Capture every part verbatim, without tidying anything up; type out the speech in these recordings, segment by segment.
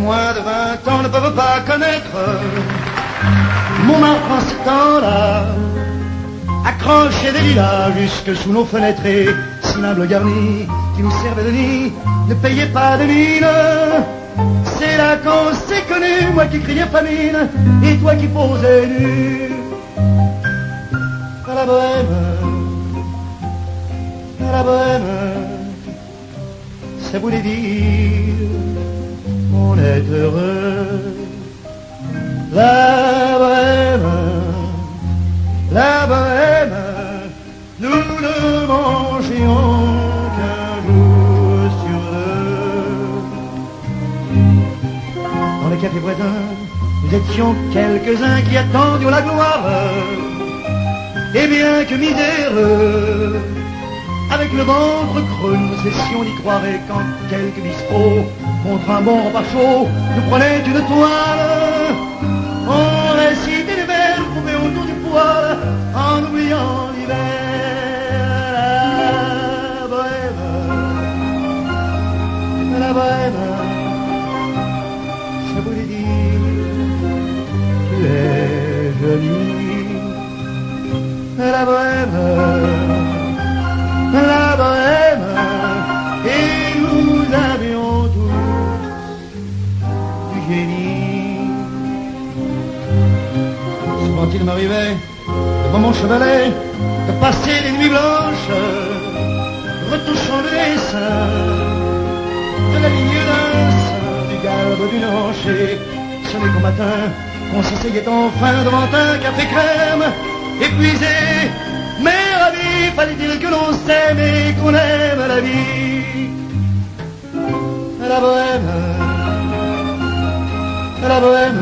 moins de vingt ans ne peuvent pas connaître Montmartre en ce temps-là, accroché des lilas jusque sous nos fenêtres et cimables garnis qui nous servaient de nid, ne payez pas de mine. C'est là qu'on s'est connu, moi qui criais famine et toi qui posais nu. À la bohème, à la bohème, ça voulait dire on est heureux. La bohème, la bohème, nous ne mangions qu'un jour sur deux. Dans les cafés voisins, nous étions quelques-uns qui attendions la gloire. Et bien que miséreux, avec le ventre creux, nous cessions d'y croire. Et quand quelques bistrots, contre un bon repas chaud, nous prenaient une toile, on récitait des vers groupés autour du poêle, en oubliant l'hiver. La bohème, la bohème, ça voulait dire tu es jolie. La bohème, la bohème, et nous avions tous du génie. Souvent il m'arrivait, devant mon chevalet, de passer des nuits blanches, retouchant le dessin de la ligne d'un sein, du galbe d'une hanche. Et ce n'est qu'au matin qu'on s'asseyait enfin devant un café crème, épuisé, mais ravi, fallait-il que l'on s'aime et qu'on aime la vie. La bohème, la bohème,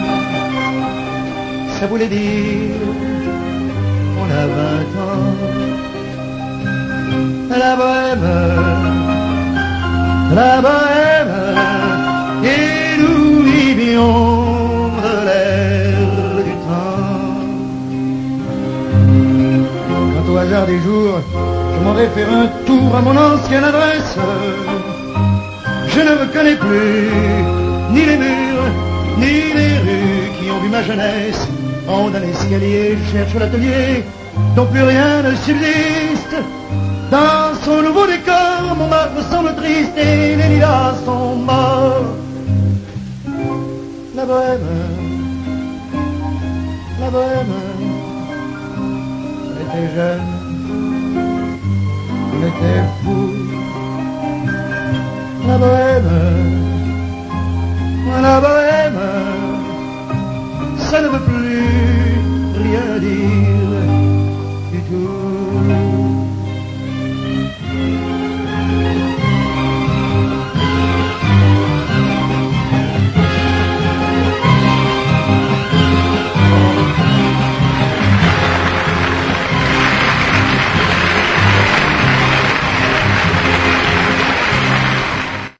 ça voulait dire on a vingt ans. La bohème, la bohème, et nous vivions de l'air du temps. Quant au hasard des jours, je m'en vais faire un tour à mon ancienne adresse. Je ne reconnais plus ni les murs, ni les rues qui ont vu ma jeunesse. En haut d'un escalier, je cherche l'atelier dont plus rien ne subsiste. Dans son nouveau décor, mon Montmartre me semble triste et les lilas sont morts. La bohème, la bohème, on était jeunes, on était fous. La bohème,